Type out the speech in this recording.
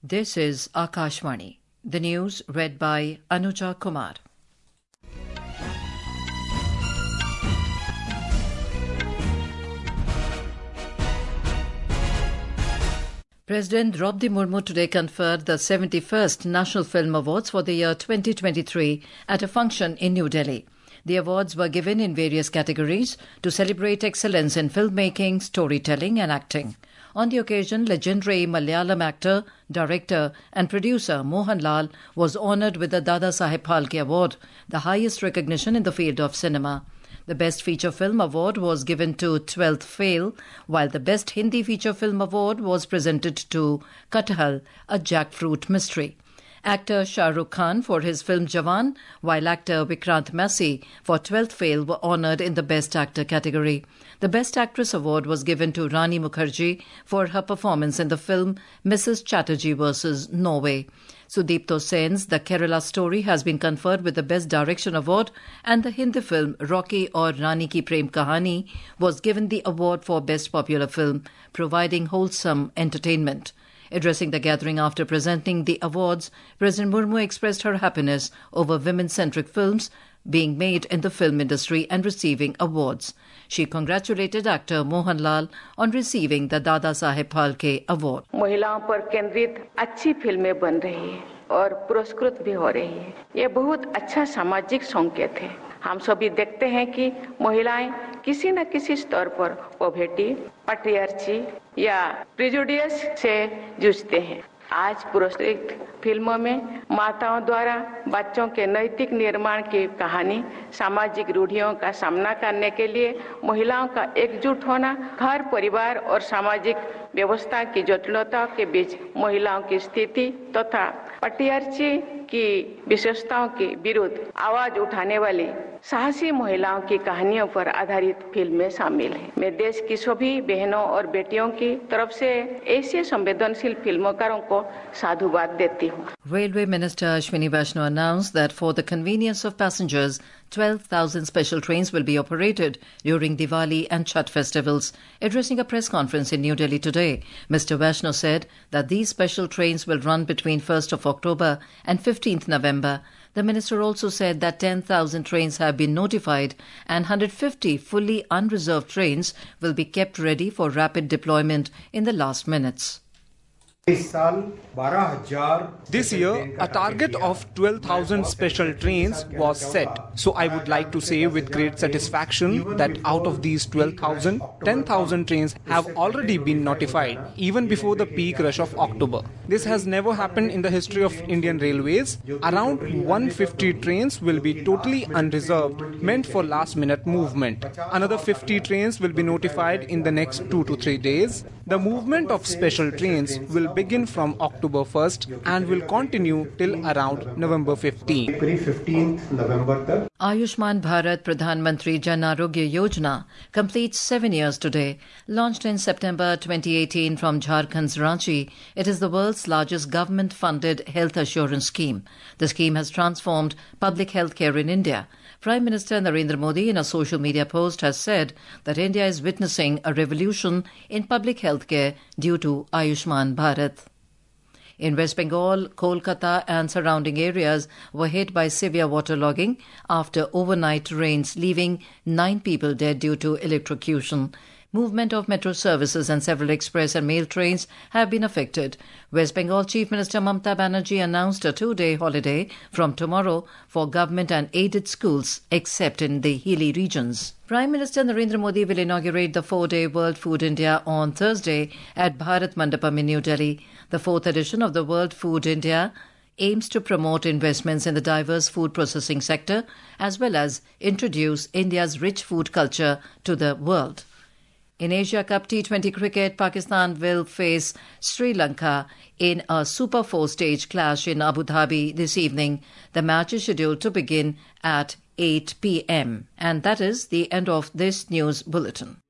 This is Akashvani. The news read by Anuja Kumar. President Draupadi Murmu today conferred the 71st National Film Awards for the year 2023 at a function in New Delhi. The awards were given in various categories to celebrate excellence in filmmaking, storytelling and acting. On the occasion, legendary Malayalam actor, director and producer Mohanlal was honoured with the Dada Saheb Phalke Award, the highest recognition in the field of cinema. The Best Feature Film Award was given to 12th Fail, while the Best Hindi Feature Film Award was presented to Kathal, a jackfruit mystery. Actor Shah Rukh Khan for his film Jawan, while actor Vikrant Massey for 12th Fail were honoured in the Best Actor category. The Best Actress Award was given to Rani Mukherjee for her performance in the film Mrs. Chatterjee vs. Norway. Sudipto Sen's The Kerala Story has been conferred with the Best Direction Award, and the Hindi film Rocky Aur Rani Ki Prem Kahani was given the award for Best Popular Film, providing wholesome entertainment. Addressing the gathering after presenting the awards, President Murmu expressed her happiness over women-centric films being made in the film industry and receiving awards. She congratulated actor Mohanlal on receiving the Dada Saheb Phalke Award. महिलाओं पर केंद्रित अच्छी फिल्में बन रही है और पुरस्कृत भी हो रही है। ये बहुत अच्छा सामाजिक संकेत है। हम सभी देखते हैं कि महिलाएं किसी न किसी स्तर पर पॉवर्टी, पैट्रियार्ची या प्रेजुडिस से जूझते हैं। आज पुरस्कृत फिल्मों में माताओं द्वारा बच्चों के नैतिक निर्माण की कहानी, सामाजिक रूढ़ियों का सामना करने के लिए महिलाओं का एकजुट होना, घर परिवार और सामाजिक व्यवस्था की जटिलता के बीच महिलाओं की स्थिति तथा पैट्रियार्ची की विशेषताओं के विरुद्ध आवाज उठाने वाली साहसी महिलाओं की कहानियों पर आधारित फिल्में शामिल हैं। मैं देश की सभी बहनों और बेटियों की तरफ से ऐसे संवेदनशील फिल्मकारों को साधुवाद देती हूँ। Railway Minister Ashwini Vaishnaw announced that for the convenience of passengers, 12,000 special trains will be operated during Diwali and Chhath festivals. Addressing a press conference in New Delhi today, Mr. Vaishnaw said that these special trains will run between 1st of October and 15th November. The minister also said that 10,000 trains have been notified and 150 fully unreserved trains will be kept ready for rapid deployment in the last minutes. This year, a target of 12,000 special trains was set. So I would like to say with great satisfaction that out of these 12,000, 10,000 trains have already been notified, even before the peak rush of October. This has never happened in the history of Indian Railways. Around 150 trains will be totally unreserved, meant for last-minute movement. Another 50 trains will be notified in the next 2 to 3 days. The movement of special trains will begin from October 1st and will continue till around November 15. Ayushman Bharat Pradhan Mantri Jan Arogya Yojana completes 7 years today. Launched in September 2018 from Jharkhand's Ranchi, it is the world's largest government-funded health assurance scheme. The scheme has transformed public health care in India. Prime Minister Narendra Modi in a social media post has said that India is witnessing a revolution in public health care due to Ayushman Bharat. In West Bengal, Kolkata and surrounding areas were hit by severe waterlogging after overnight rains, leaving 9 people dead due to electrocution. Movement of metro services and several express and mail trains have been affected. West Bengal Chief Minister Mamata Banerjee announced a 2-day holiday from tomorrow for government and aided schools, except in the hilly regions. Prime Minister Narendra Modi will inaugurate the 4-day World Food India on Thursday at Bharat Mandapam in New Delhi. The 4th edition of the World Food India aims to promote investments in the diverse food processing sector as well as introduce India's rich food culture to the world. In Asia Cup T20 cricket, Pakistan will face Sri Lanka in a Super 4 stage clash in Abu Dhabi this evening. The match is scheduled to begin at 8 p.m. And that is the end of this news bulletin.